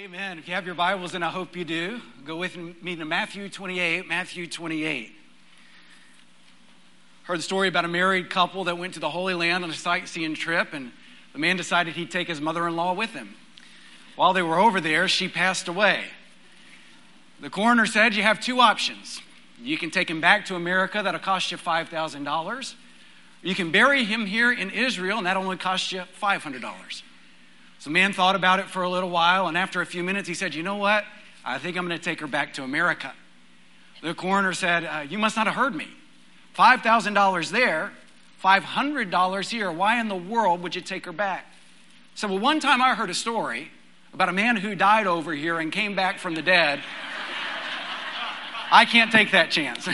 Amen. If you have your Bibles, and I hope you do, go with me to Matthew 28. Matthew 28. Heard the story about a married couple that went to the Holy Land on a sightseeing trip, and the man decided he'd take his mother-in-law with him. While they were over there, she passed away. The coroner said you have two options. You can take him back to America, that'll cost you $5,000. You can bury him here in Israel, and that only costs you $500. So the man thought about it for a little while, and after a few minutes, he said, you know what? I think I'm going to take her back to America. The coroner said, you must not have heard me. $5,000 there, $500 here. Why in the world would you take her back? So, well, one time I heard a story about a man who died over here and came back from the dead. I can't take that chance.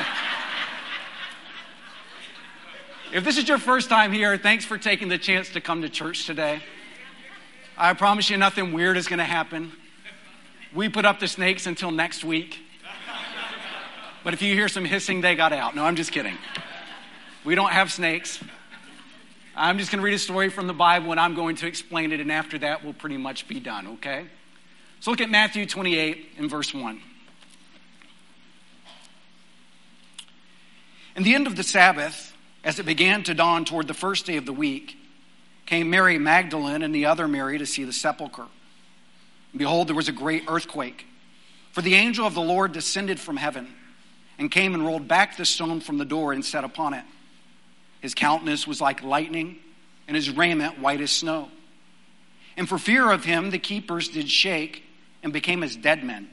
If this is your first time here, thanks for taking the chance to come to church today. I promise you nothing weird is going to happen. We put up the snakes until next week. But if you hear some hissing, they got out. No, I'm just kidding. We don't have snakes. I'm just going to read a story from the Bible, and I'm going to explain it, and after that, we'll pretty much be done, okay? So look at Matthew 28 and verse 1. In the end of the Sabbath, as it began to dawn toward the first day of the week, came Mary Magdalene and the other Mary to see the sepulchre. And behold, there was a great earthquake, for the angel of the Lord descended from heaven and came and rolled back the stone from the door and sat upon it. His countenance was like lightning, and his raiment white as snow. And for fear of him, the keepers did shake and became as dead men.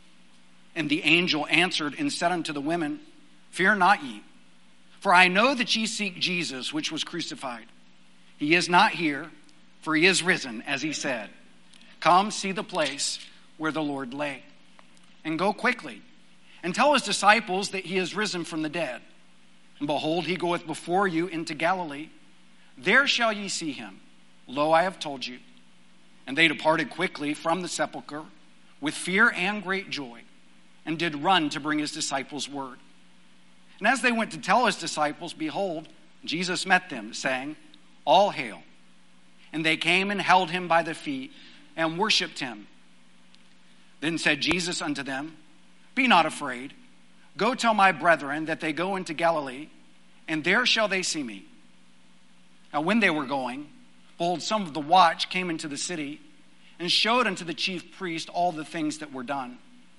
And the angel answered and said unto the women, Fear not ye, for I know that ye seek Jesus, which was crucified. He is not here, for he is risen, as he said. Come, see the place where the Lord lay. And go quickly, and tell his disciples that he is risen from the dead. And behold, he goeth before you into Galilee. There shall ye see him. Lo, I have told you. And they departed quickly from the sepulchre with fear and great joy, and did run to bring his disciples word. And as they went to tell his disciples, behold, Jesus met them, saying, All hail. And they came and held him by the feet and worshipped him. Then said Jesus unto them, Be not afraid. Go tell my brethren that they go into Galilee, and there shall they see me. Now when they were going, behold, some of the watch came into the city and showed unto the chief priest all the things that were done.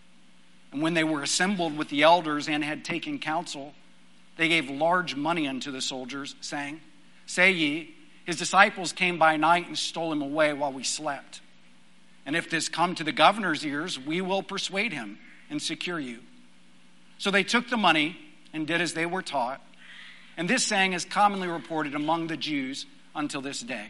And when they were assembled with the elders and had taken counsel, they gave large money unto the soldiers, saying, Say ye, his disciples came by night and stole him away while we slept. And if this come to the governor's ears, we will persuade him and secure you. So they took the money and did as they were taught. And this saying is commonly reported among the Jews until this day.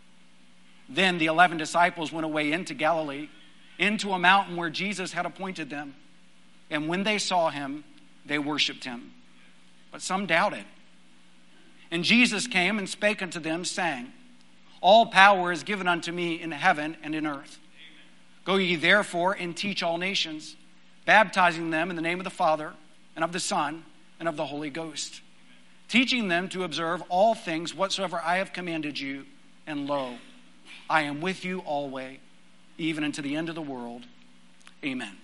Then the 11 disciples went away into Galilee, into a mountain where Jesus had appointed them. And when they saw him, they worshipped him. But some doubted. And Jesus came and spake unto them, saying, All power is given unto me in heaven and in earth. Go ye therefore and teach all nations, baptizing them in the name of the Father and of the Son and of the Holy Ghost, teaching them to observe all things whatsoever I have commanded you. And lo, I am with you always, even unto the end of the world. Amen.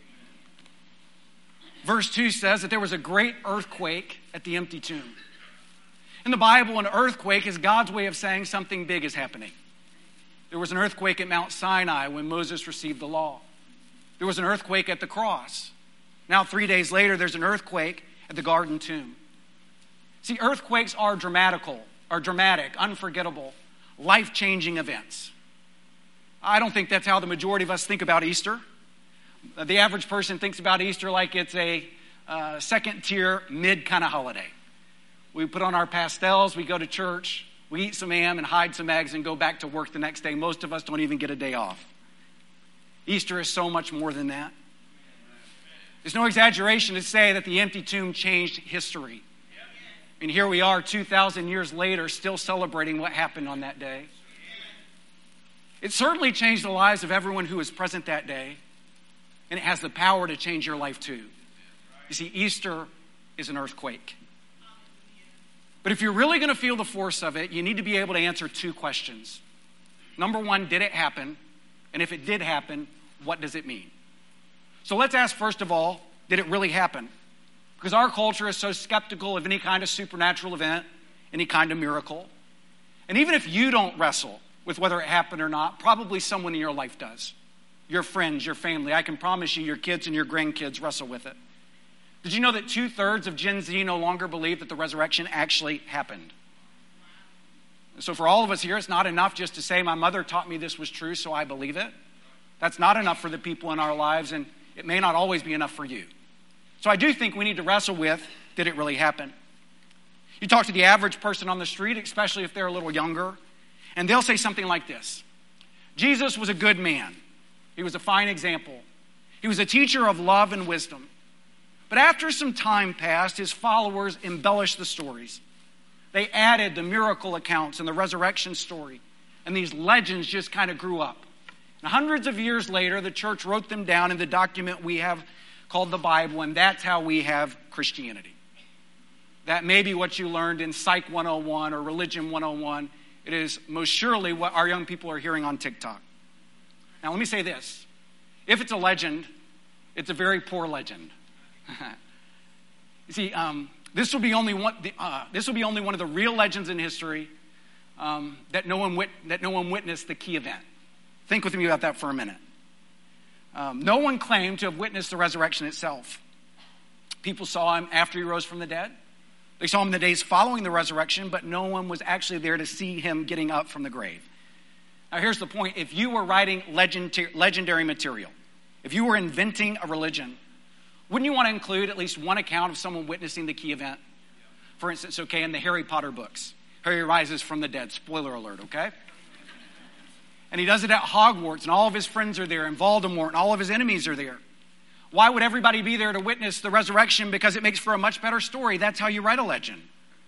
Verse 2 says that there was a great earthquake at the empty tomb. In the Bible, an earthquake is God's way of saying something big is happening. There was an earthquake at Mount Sinai when Moses received the law. There was an earthquake at the cross. Now 3 days later, there's an earthquake at the garden tomb. See, earthquakes are dramatic, unforgettable, life-changing events. I don't think that's how the majority of us think about Easter. The average person thinks about Easter like it's a second-tier, mid kind of holiday. We put on our pastels, we go to church, we eat some ham and hide some eggs and go back to work the next day. Most of us don't even get a day off. Easter is so much more than that. There's no exaggeration to say that the empty tomb changed history. And here we are 2,000 years later still celebrating what happened on that day. It certainly changed the lives of everyone who was present that day. And it has the power to change your life too. You see, Easter is an earthquake. But if you're really going to feel the force of it, you need to be able to answer two questions. Number one, did it happen? And if it did happen, what does it mean? So let's ask, first of all, did it really happen? Because our culture is so skeptical of any kind of supernatural event, any kind of miracle. And even if you don't wrestle with whether it happened or not, probably someone in your life does. Your friends, your family. I can promise you your kids and your grandkids wrestle with it. Did you know that 2/3 of Gen Z no longer believe that the resurrection actually happened? So for all of us here, it's not enough just to say, my mother taught me this was true, so I believe it. That's not enough for the people in our lives, and it may not always be enough for you. So I do think we need to wrestle with, did it really happen? You talk to the average person on the street, especially if they're a little younger, and they'll say something like this. Jesus was a good man. He was a fine example. He was a teacher of love and wisdom. But after some time passed, his followers embellished the stories. They added the miracle accounts and the resurrection story. And these legends just kind of grew up. And hundreds of years later, the church wrote them down in the document we have called the Bible, and that's how we have Christianity. That may be what you learned in Psych 101 or Religion 101. It is most surely what our young people are hearing on TikTok. Now, let me say this. If it's a legend, it's a very poor legend. You see, this will be only one of the real legends in history that no one witnessed the key event. Think with me about that for a minute. No one claimed to have witnessed the resurrection itself. People saw him after he rose from the dead. They saw him in the days following the resurrection, but no one was actually there to see him getting up from the grave. Now here's the point. If you were writing legendary material, if you were inventing a religion, wouldn't you want to include at least one account of someone witnessing the key event? For instance, okay, in the Harry Potter books, Harry rises from the dead. Spoiler alert, okay? And he does it at Hogwarts, and all of his friends are there, and Voldemort, and all of his enemies are there. Why would everybody be there to witness the resurrection? Because it makes for a much better story. That's how you write a legend.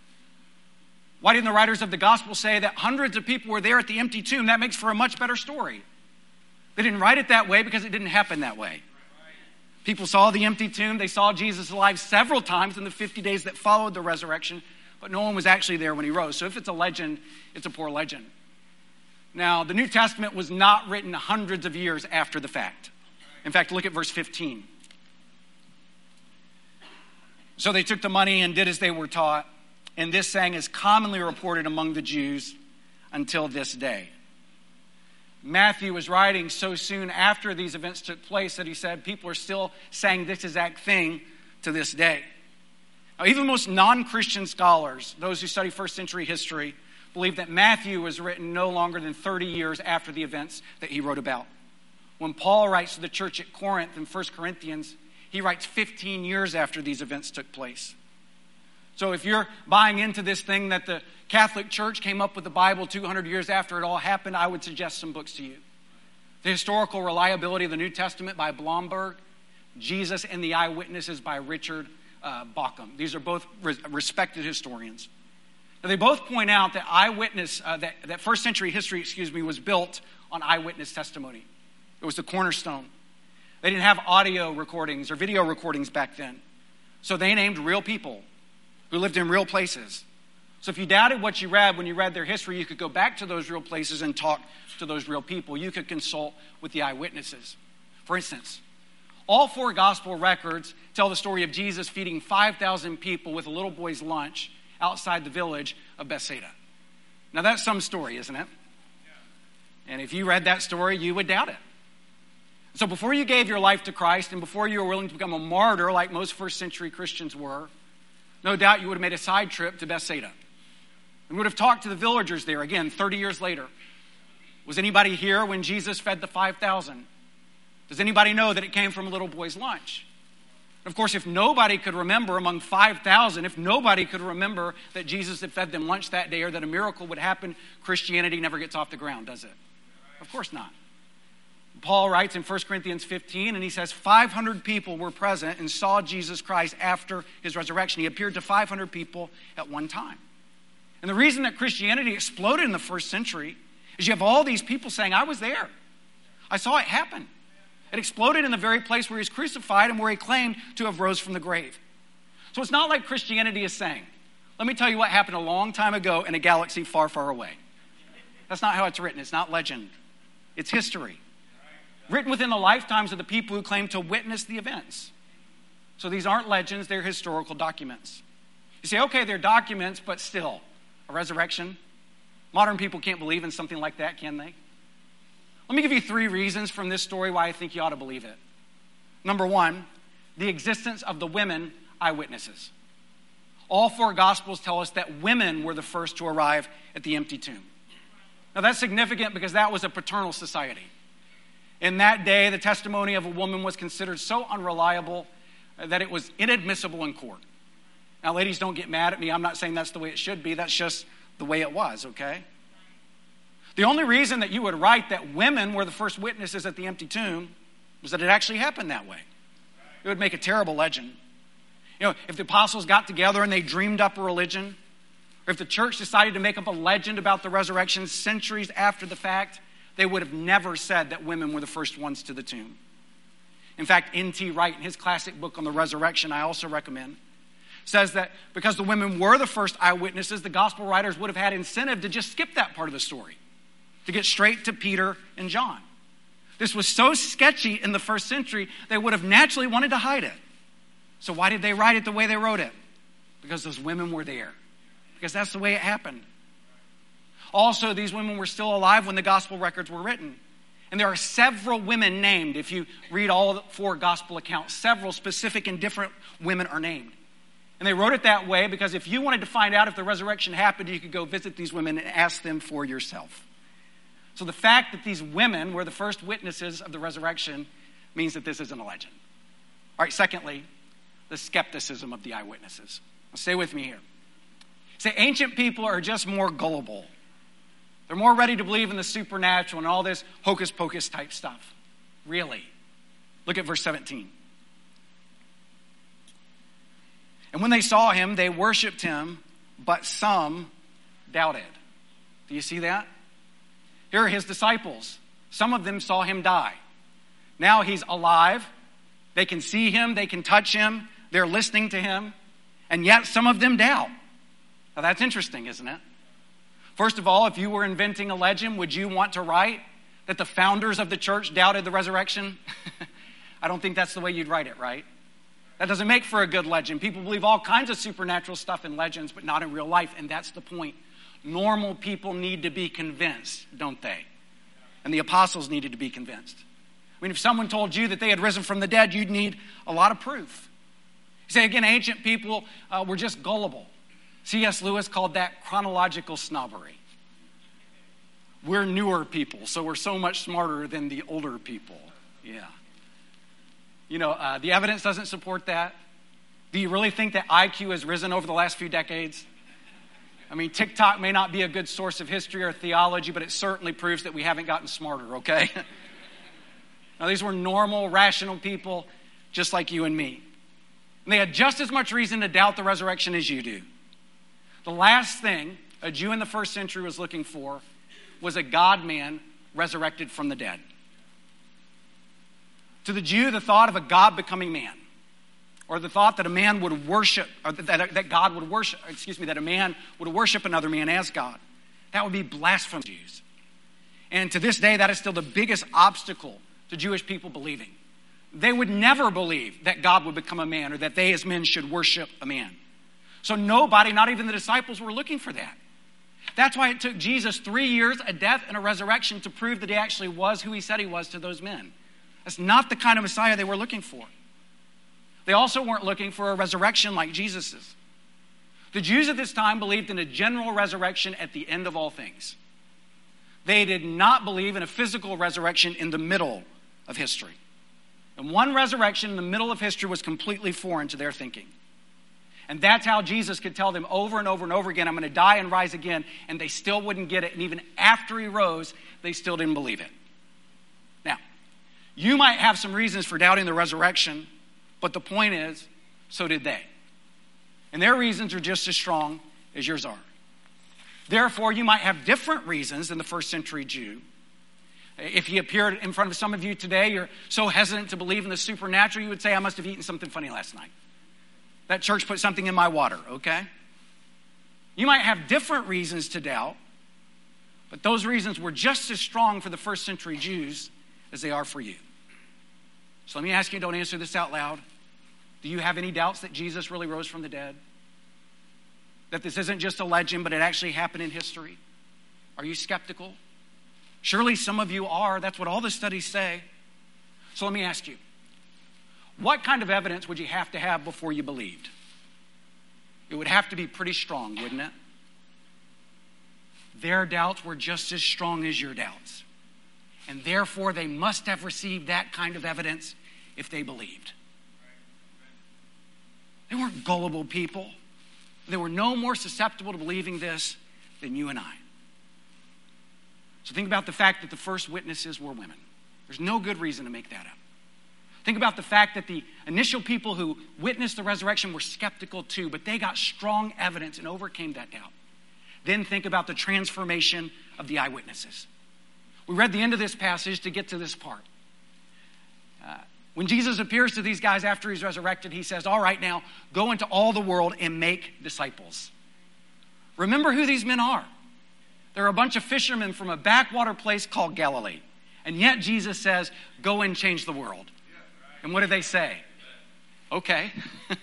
Why didn't the writers of the gospel say that hundreds of people were there at the empty tomb? That makes for a much better story. They didn't write it that way because it didn't happen that way. People saw the empty tomb. They saw Jesus alive several times in the 50 days that followed the resurrection, but no one was actually there when he rose. So if it's a legend, it's a poor legend. Now, the New Testament was not written hundreds of years after the fact. In fact, look at verse 15. So they took the money and did as they were taught, and this saying is commonly reported among the Jews until this day. Matthew was writing so soon after these events took place that he said people are still saying this exact thing to this day. Now, even most non-Christian scholars, those who study first century history, believe that Matthew was written no longer than 30 years after the events that he wrote about. When Paul writes to the church at Corinth in 1 Corinthians, he writes 15 years after these events took place. So if you're buying into this thing that the Catholic Church came up with the Bible 200 years after it all happened, I would suggest some books to you. The Historical Reliability of the New Testament by Blomberg, Jesus and the Eyewitnesses by Richard Bauckham. These are both respected historians. Now, they both point out that that first century history, was built on eyewitness testimony. It was the cornerstone. They didn't have audio recordings or video recordings back then. So they named real people who lived in real places. So if you doubted what you read when you read their history, you could go back to those real places and talk to those real people. You could consult with the eyewitnesses. For instance, all 4 gospel records tell the story of Jesus feeding 5,000 people with a little boy's lunch outside the village of Bethsaida. Now that's some story, isn't it? And if you read that story, you would doubt it. So before you gave your life to Christ and before you were willing to become a martyr like most first century Christians were, no doubt you would have made a side trip to Bethsaida and would have talked to the villagers there, again, 30 years later. Was anybody here when Jesus fed the 5,000? Does anybody know that it came from a little boy's lunch? Of course, if nobody could remember among 5,000, if nobody could remember that Jesus had fed them lunch that day or that a miracle would happen, Christianity never gets off the ground, does it? Of course not. Paul writes in 1 Corinthians 15, and he says 500 people were present and saw Jesus Christ after his resurrection. He appeared to 500 people at one time. And the reason that Christianity exploded in the first century is you have all these people saying, I was there. I saw it happen. It exploded in the very place where he was crucified and where he claimed to have rose from the grave. So it's not like Christianity is saying, let me tell you what happened a long time ago in a galaxy far, far away. That's not how it's written. It's not legend. It's history. written within the lifetimes of the people who claim to witness the events. So these aren't legends, they're historical documents. You say, okay, they're documents, but still, a resurrection? Modern people can't believe in something like that, can they? Let me give you 3 reasons from this story why I think you ought to believe it. Number 1, the existence of the women eyewitnesses. All 4 Gospels tell us that women were the first to arrive at the empty tomb. Now that's significant because that was a paternal society. In that day, the testimony of a woman was considered so unreliable that it was inadmissible in court. Now, ladies, don't get mad at me. I'm not saying that's the way it should be. That's just the way it was, okay? The only reason that you would write that women were the first witnesses at the empty tomb was that it actually happened that way. It would make a terrible legend. You know, if the apostles got together and they dreamed up a religion, or if the church decided to make up a legend about the resurrection centuries after the fact, they would have never said that women were the first ones to the tomb. In fact, N.T. Wright, in his classic book on the resurrection, I also recommend, says that because the women were the first eyewitnesses, the gospel writers would have had incentive to just skip that part of the story, to get straight to Peter and John. This was so sketchy in the first century, they would have naturally wanted to hide it. So why did they write it the way they wrote it? Because those women were there. Because that's the way it happened. Also, these women were still alive when the gospel records were written. And there are several women named. If you read all 4 gospel accounts, several specific and different women are named. And they wrote it that way because if you wanted to find out if the resurrection happened, you could go visit these women and ask them for yourself. So the fact that these women were the first witnesses of the resurrection means that this isn't a legend. All right, secondly, the skepticism of the eyewitnesses. Now, stay with me here. Say, ancient people are just more gullible. They're more ready to believe in the supernatural and all this hocus pocus type stuff. Really? Look at verse 17. And when they saw him, they worshiped him, but some doubted. Do you see that? Here are his disciples. Some of them saw him die. Now he's alive. They can see him. They can touch him. They're listening to him. And yet some of them doubt. Now that's interesting, isn't it? First of all, if you were inventing a legend, would you want to write that the founders of the church doubted the resurrection? I don't think that's the way you'd write it, right? That doesn't make for a good legend. People believe all kinds of supernatural stuff in legends, but not in real life, and that's the point. Normal people need to be convinced, don't they? And the apostles needed to be convinced. I mean, if someone told you that they had risen from the dead, you'd need a lot of proof. You say, again, ancient people were just gullible. C.S. Lewis called that chronological snobbery. We're newer people, so we're so much smarter than the older people. Yeah. You know, the evidence doesn't support that. Do you really think that IQ has risen over the last few decades? I mean, TikTok may not be a good source of history or theology, but it certainly proves that we haven't gotten smarter, okay? Now, these were normal, rational people, just like you and me. And they had just as much reason to doubt the resurrection as you do. The last thing a Jew in the first century was looking for was a God-man resurrected from the dead. To the Jew, the thought of a God becoming man, or the thought that a man would worship, or that God would worship, that a man would worship another man as God, that would be blasphemy to Jews. And to this day, that is still the biggest obstacle to Jewish people believing. They would never believe that God would become a man or that they as men should worship a man. So nobody, not even the disciples, were looking for that. That's why it took Jesus 3 years, a death and a resurrection to prove that he actually was who he said he was to those men. That's not the kind of Messiah they were looking for. They also weren't looking for a resurrection like Jesus's. The Jews at this time believed in a general resurrection at the end of all things. They did not believe in a physical resurrection in the middle of history. And one resurrection in the middle of history was completely foreign to their thinking. And that's how Jesus could tell them over and over and over again, I'm going to die and rise again, and they still wouldn't get it. And even after he rose, they still didn't believe it. Now, you might have some reasons for doubting the resurrection, but the point is, so did they. And their reasons are just as strong as yours are. Therefore, you might have different reasons than the first century Jew. If he appeared in front of some of you today, you're so hesitant to believe in the supernatural, you would say, I must have eaten something funny last night. That church put something in my water, okay? You might have different reasons to doubt, but those reasons were just as strong for the first century Jews as they are for you. So let me ask you, don't answer this out loud. Do you have any doubts that Jesus really rose from the dead? That this isn't just a legend, but it actually happened in history? Are you skeptical? Surely some of you are. That's what all the studies say. So let me ask you, what kind of evidence would you have to have before you believed? It would have to be pretty strong, wouldn't it? Their doubts were just as strong as your doubts. And therefore, they must have received that kind of evidence if they believed. They weren't gullible people. They were no more susceptible to believing this than you and I. So think about the fact that the first witnesses were women. There's no good reason to make that up. Think about the fact that the initial people who witnessed the resurrection were skeptical too, but they got strong evidence and overcame that doubt. Then think about the transformation of the eyewitnesses. We read the end of this passage to get to this part. When Jesus appears to these guys after he's resurrected, he says, all right, now go into all the world and make disciples. Remember who these men are. They're a bunch of fishermen from a backwater place called Galilee. And yet Jesus says, go and change the world. And what do they say? Okay.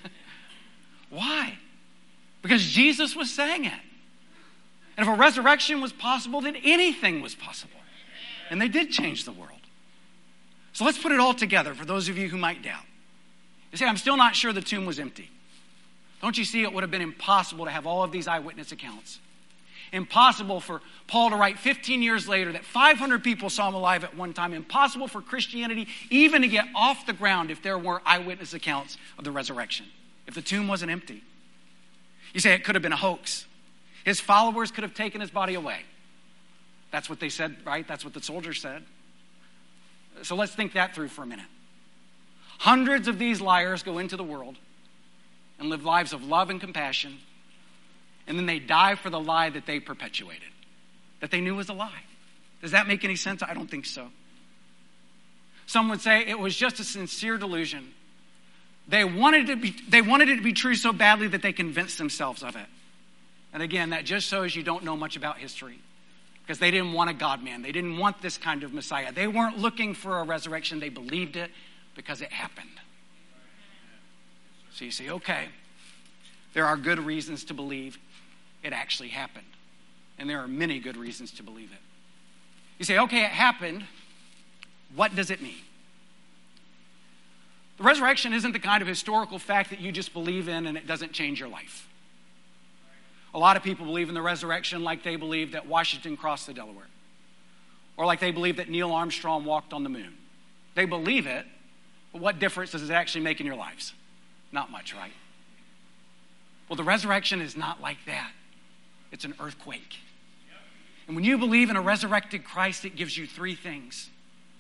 Why? Because Jesus was saying it. And if a resurrection was possible, then anything was possible. And they did change the world. So let's put it all together for those of you who might doubt. You say, I'm still not sure the tomb was empty. Don't you see it would have been impossible to have all of these eyewitness accounts? Impossible for Paul to write 15 years later that 500 people saw him alive at one time. Impossible for Christianity even to get off the ground if there were eyewitness accounts of the resurrection. If the tomb wasn't empty. You say it could have been a hoax. His followers could have taken his body away. That's what they said, right? That's what the soldiers said. So let's think that through for a minute. Hundreds of these liars go into the world and live lives of love and compassion, and then they die for the lie that they perpetuated, that they knew was a lie. Does that make any sense? I don't think so. Some would say it was just a sincere delusion. They wanted it to be true so badly that they convinced themselves of it. And again, that just shows you don't know much about history. Because they didn't want a God-man. They didn't want this kind of Messiah. They weren't looking for a resurrection. They believed it because it happened. So you say, okay, there are good reasons to believe it actually happened. And there are many good reasons to believe it. You say, okay, it happened. What does it mean? The resurrection isn't the kind of historical fact that you just believe in and it doesn't change your life. A lot of people believe in the resurrection like they believe that Washington crossed the Delaware. Or like they believe that Neil Armstrong walked on the moon. They believe it, but what difference does it actually make in your lives? Not much, right? Well, the resurrection is not like that. It's an earthquake. And when you believe in a resurrected Christ, it gives you three things.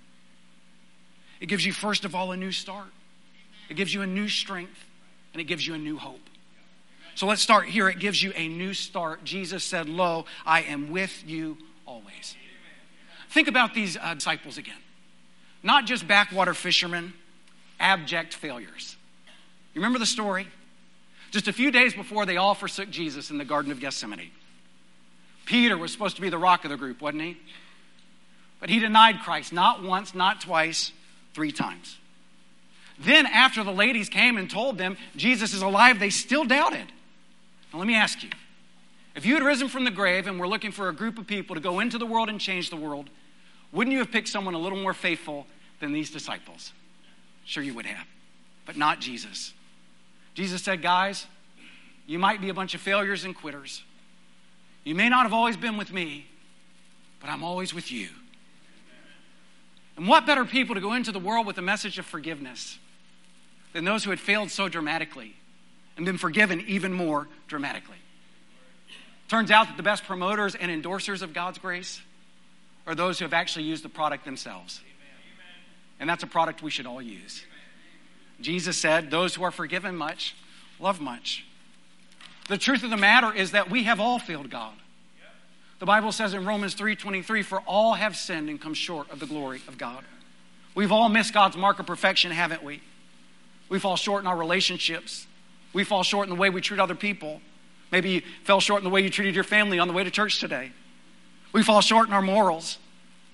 It gives you, first of all, a new start. It gives you a new strength, and it gives you a new hope. So let's start here. It gives you a new start. Jesus said, lo, I am with you always. Think about these disciples again. Not just backwater fishermen, abject failures. You remember the story? Just a few days before they all forsook Jesus in the Garden of Gethsemane. Peter was supposed to be the rock of the group, wasn't he? But he denied Christ not once, not twice, 3 times. Then after the ladies came and told them Jesus is alive, they still doubted. Now let me ask you, if you had risen from the grave and were looking for a group of people to go into the world and change the world, wouldn't you have picked someone a little more faithful than these disciples? Sure you would have, but not Jesus. Jesus said, guys, you might be a bunch of failures and quitters. You may not have always been with me, but I'm always with you. And what better people to go into the world with a message of forgiveness than those who had failed so dramatically and been forgiven even more dramatically. Turns out that the best promoters and endorsers of God's grace are those who have actually used the product themselves. And that's a product we should all use. Jesus said, those who are forgiven much, love much. The truth of the matter is that we have all failed God. The Bible says in Romans 3:23, for all have sinned and come short of the glory of God. We've all missed God's mark of perfection, haven't we? We fall short in our relationships. We fall short in the way we treat other people. Maybe you fell short in the way you treated your family on the way to church today. We fall short in our morals.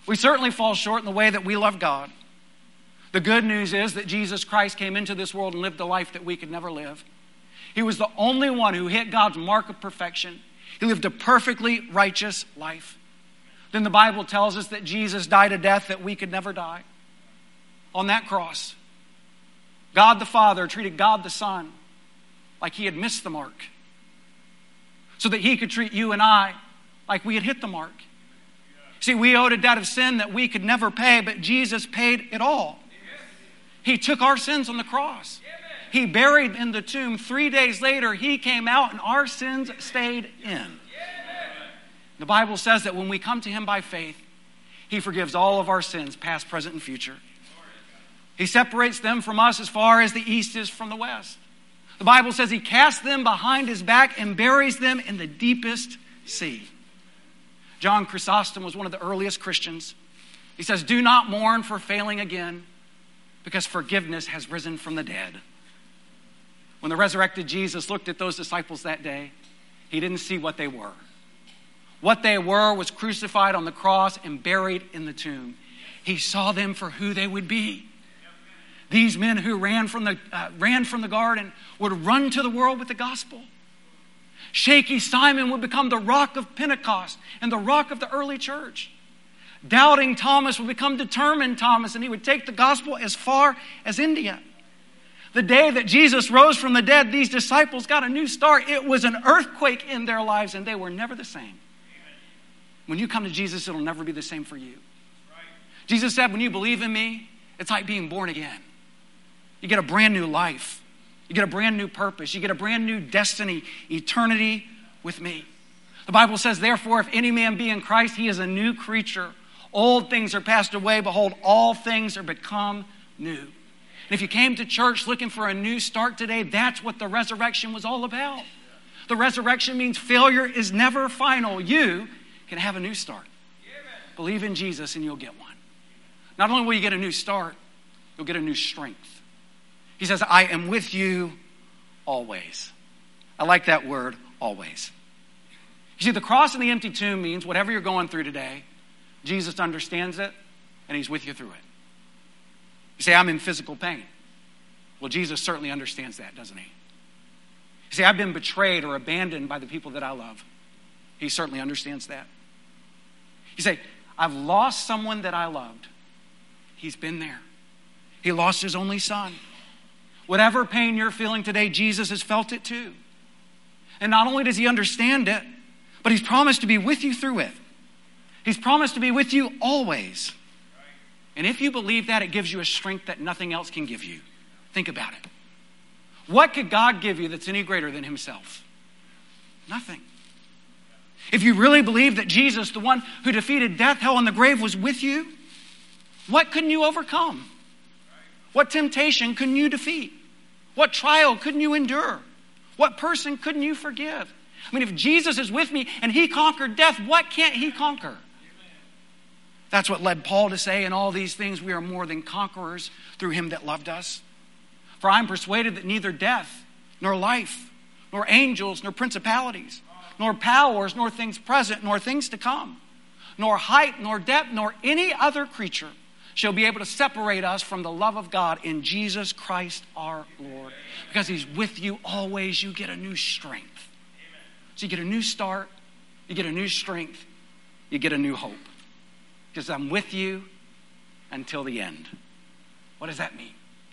We certainly fall short in the way that we love God. The good news is that Jesus Christ came into this world and lived a life that we could never live. He was the only one who hit God's mark of perfection. He lived a perfectly righteous life. Then the Bible tells us that Jesus died a death that we could never die. On that cross, God the Father treated God the Son like he had missed the mark, so that he could treat you and I like we had hit the mark. See, we owed a debt of sin that we could never pay, but Jesus paid it all. He took our sins on the cross. He buried in the tomb. 3 days later, he came out and our sins stayed in. The Bible says that when we come to him by faith, he forgives all of our sins, past, present, and future. He separates them from us as far as the east is from the west. The Bible says he casts them behind his back and buries them in the deepest sea. John Chrysostom was one of the earliest Christians. He says, "Do not mourn for failing again, because forgiveness has risen from the dead." When the resurrected Jesus looked at those disciples that day, he didn't see what they were. What they were was crucified on the cross and buried in the tomb. He saw them for who they would be. These men who ran from the garden would run to the world with the gospel. Shaky Simon would become the rock of Pentecost and the rock of the early church. Doubting Thomas would become determined Thomas, and he would take the gospel as far as India. The day that Jesus rose from the dead, these disciples got a new start. It was an earthquake in their lives, and they were never the same. When you come to Jesus, it'll never be the same for you. Jesus said, when you believe in me, it's like being born again. You get a brand new life. You get a brand new purpose. You get a brand new destiny, eternity with me. The Bible says, therefore, if any man be in Christ, he is a new creature. Old things are passed away. Behold, all things are become new. And if you came to church looking for a new start today, that's what the resurrection was all about. The resurrection means failure is never final. You can have a new start. Believe in Jesus and you'll get one. Not only will you get a new start, you'll get a new strength. He says, I am with you always. I like that word, always. You see, the cross and the empty tomb means whatever you're going through today, Jesus understands it and he's with you through it. You say, I'm in physical pain. Well, Jesus certainly understands that, doesn't he? You say, I've been betrayed or abandoned by the people that I love. He certainly understands that. You say, I've lost someone that I loved. He's been there. He lost his only son. Whatever pain you're feeling today, Jesus has felt it too. And not only does he understand it, but he's promised to be with you through it. He's promised to be with you always. And if you believe that, it gives you a strength that nothing else can give you. Think about it. What could God give you that's any greater than himself? Nothing. If you really believe that Jesus, the one who defeated death, hell, and the grave, was with you, what couldn't you overcome? What temptation couldn't you defeat? What trial couldn't you endure? What person couldn't you forgive? I mean, if Jesus is with me and he conquered death, what can't he conquer? That's what led Paul to say, in all these things we are more than conquerors through him that loved us. For I am persuaded that neither death, nor life, nor angels, nor principalities, nor powers, nor things present, nor things to come, nor height, nor depth, nor any other creature shall be able to separate us from the love of God in Jesus Christ our Lord. Because he's with you always, you get a new strength. So you get a new start, you get a new strength, you get a new hope. Because I'm with you until the end. What does that mean?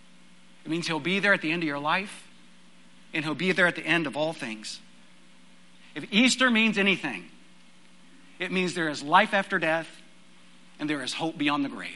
It means he'll be there at the end of your life, and he'll be there at the end of all things. If Easter means anything, it means there is life after death, and there is hope beyond the grave.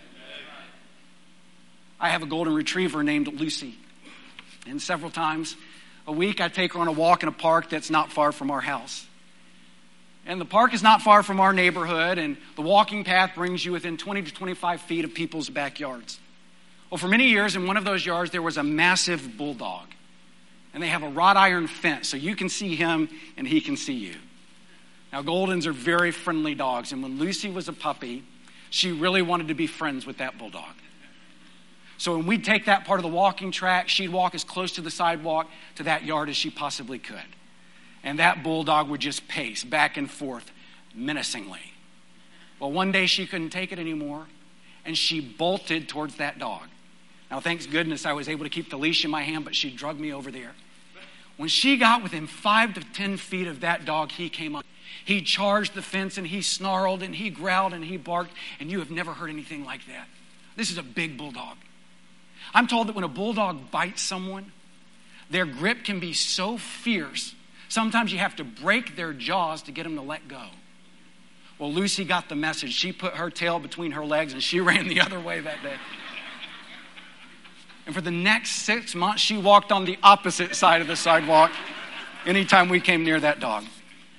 I have a golden retriever named Lucy. And several times a week I take her on a walk in a park that's not far from our house. And the park is not far from our neighborhood, and the walking path brings you within 20 to 25 feet of people's backyards. Well, for many years in one of those yards there was a massive bulldog. And they have a wrought iron fence, so you can see him and he can see you. Now, Goldens are very friendly dogs, and when Lucy was a puppy, she really wanted to be friends with that bulldog. So when we'd take that part of the walking track, she'd walk as close to the sidewalk to that yard as she possibly could. And that bulldog would just pace back and forth menacingly. Well, one day she couldn't take it anymore, and she bolted towards that dog. Now, thanks goodness I was able to keep the leash in my hand, but she drugged me over there. When she got within 5 to 10 feet of that dog, he came up. He charged the fence, and he snarled, and he growled, and he barked, and you have never heard anything like that. This is a big bulldog. I'm told that when a bulldog bites someone, their grip can be so fierce, sometimes you have to break their jaws to get them to let go. Well, Lucy got the message. She put her tail between her legs, and she ran the other way that day. And for the next 6 months, she walked on the opposite side of the sidewalk anytime we came near that dog.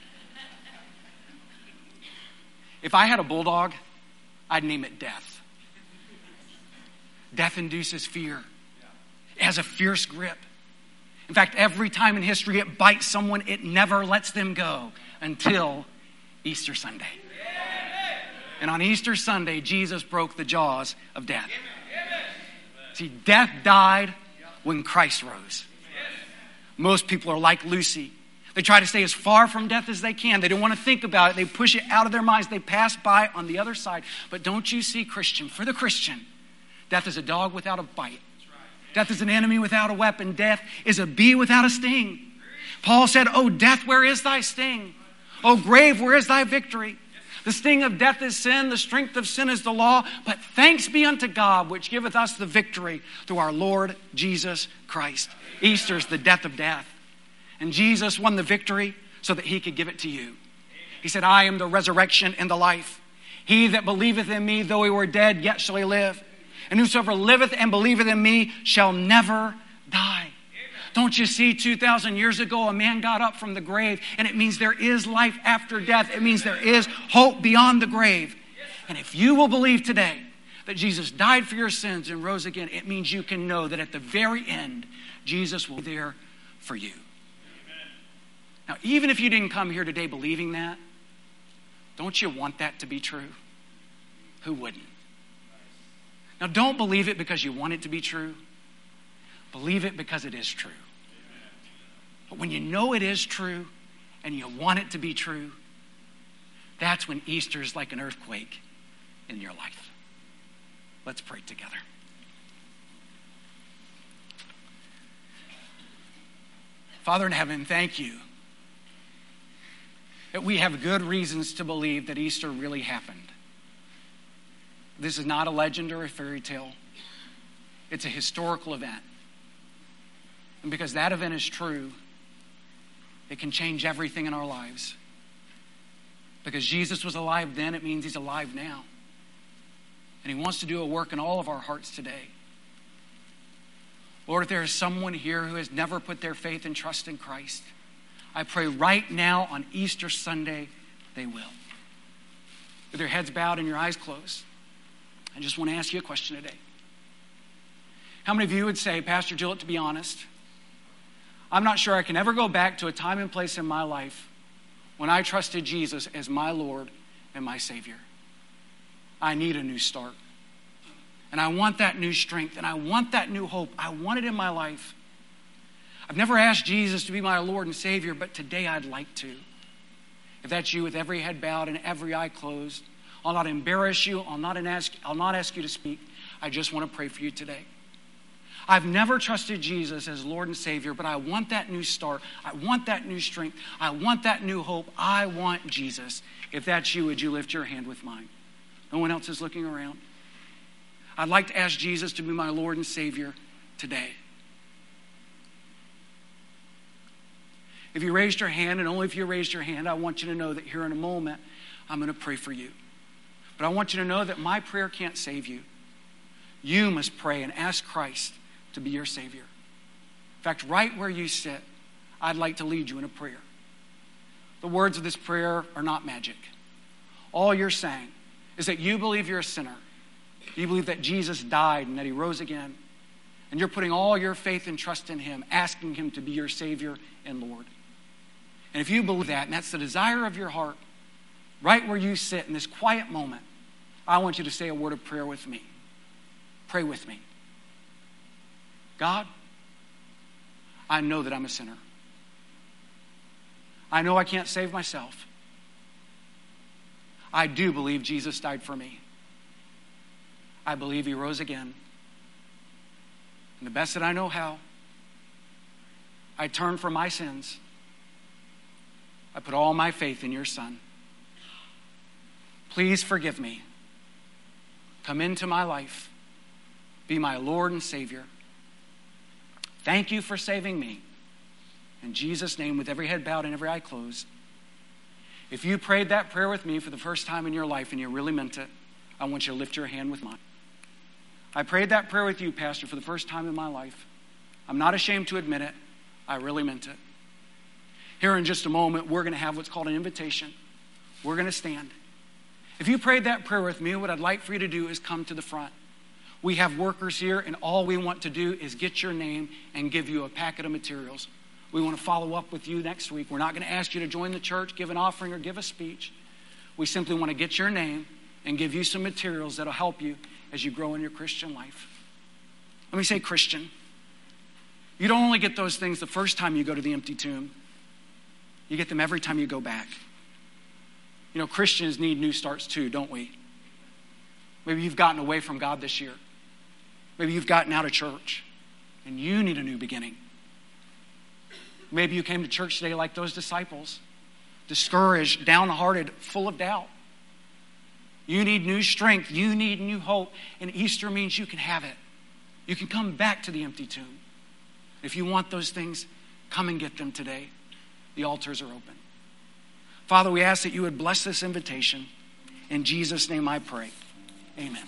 If I had a bulldog, I'd name it Death. Death induces fear. It has a fierce grip. In fact, every time in history it bites someone, it never lets them go until Easter Sunday. And on Easter Sunday, Jesus broke the jaws of death. See, death died when Christ rose. Most people are like Lucy. They try to stay as far from death as they can. They don't want to think about it. They push it out of their minds. They pass by on the other side. But don't you see, Christian, for the Christian, death is a dog without a bite. Death is an enemy without a weapon. Death is a bee without a sting. Paul said, "Oh, death, where is thy sting? Oh, grave, where is thy victory? The sting of death is sin. The strength of sin is the law. But thanks be unto God, which giveth us the victory through our Lord Jesus Christ." Easter is the death of death. And Jesus won the victory so that he could give it to you. He said, "I am the resurrection and the life. He that believeth in me, though he were dead, yet shall he live. And whosoever liveth and believeth in me shall never die." Don't you see, 2,000 years ago, a man got up from the grave, and it means there is life after death. It means there is hope beyond the grave. And if you will believe today that Jesus died for your sins and rose again, it means you can know that at the very end, Jesus will be there for you. Now, even if you didn't come here today believing that, don't you want that to be true? Who wouldn't? Now, don't believe it because you want it to be true. Believe it because it is true. But when you know it is true and you want it to be true, that's when Easter is like an earthquake in your life. Let's pray together. Father in heaven, thank you that we have good reasons to believe that Easter really happened. This is not a legend or a fairy tale. It's a historical event. And because that event is true, it can change everything in our lives. Because Jesus was alive then, it means he's alive now. And he wants to do a work in all of our hearts today. Lord, if there is someone here who has never put their faith and trust in Christ, I pray right now on Easter Sunday, they will. With their heads bowed and your eyes closed, I just want to ask you a question today. How many of you would say, "Pastor Gillett, to be honest, I'm not sure I can ever go back to a time and place in my life when I trusted Jesus as my Lord and my Savior. I need a new start. And I want that new strength, and I want that new hope. I want it in my life. I've never asked Jesus to be my Lord and Savior, but today I'd like to." If that's you, with every head bowed and every eye closed, I'll not embarrass you. I'll not ask you to speak. I just want to pray for you today. I've never trusted Jesus as Lord and Savior, but I want that new start. I want that new strength. I want that new hope. I want Jesus. If that's you, would you lift your hand with mine? No one else is looking around. I'd like to ask Jesus to be my Lord and Savior today. If you raised your hand, and only if you raised your hand, I want you to know that here in a moment, I'm going to pray for you. But I want you to know that my prayer can't save you. You must pray and ask Christ to be your Savior. In fact, right where you sit, I'd like to lead you in a prayer. The words of this prayer are not magic. All you're saying is that you believe you're a sinner. You believe that Jesus died and that he rose again. And you're putting all your faith and trust in him, asking him to be your Savior and Lord. And if you believe that, and that's the desire of your heart, right where you sit in this quiet moment, I want you to say a word of prayer with me. Pray with me. God, I know that I'm a sinner. I know I can't save myself. I do believe Jesus died for me. I believe he rose again. And the best that I know how, I turn from my sins. I put all my faith in your Son. Please forgive me. Come into my life. Be my Lord and Savior. Thank you for saving me. In Jesus' name, with every head bowed and every eye closed. If you prayed that prayer with me for the first time in your life and you really meant it, I want you to lift your hand with mine. I prayed that prayer with you, Pastor, for the first time in my life. I'm not ashamed to admit it. I really meant it. Here in just a moment, we're going to have what's called an invitation. We're going to stand. If you prayed that prayer with me, what I'd like for you to do is come to the front. We have workers here, and all we want to do is get your name and give you a packet of materials. We want to follow up with you next week. We're not going to ask you to join the church, give an offering, or give a speech. We simply want to get your name and give you some materials that'll help you as you grow in your Christian life. Let me say, Christian, you don't only get those things the first time you go to the empty tomb. You get them every time you go back. You know, Christians need new starts too, don't we? Maybe you've gotten away from God this year. Maybe you've gotten out of church and you need a new beginning. Maybe you came to church today like those disciples, discouraged, downhearted, full of doubt. You need new strength. You need new hope. And Easter means you can have it. You can come back to the empty tomb. If you want those things, come and get them today. The altars are open. Father, we ask that you would bless this invitation. In Jesus' name I pray. Amen.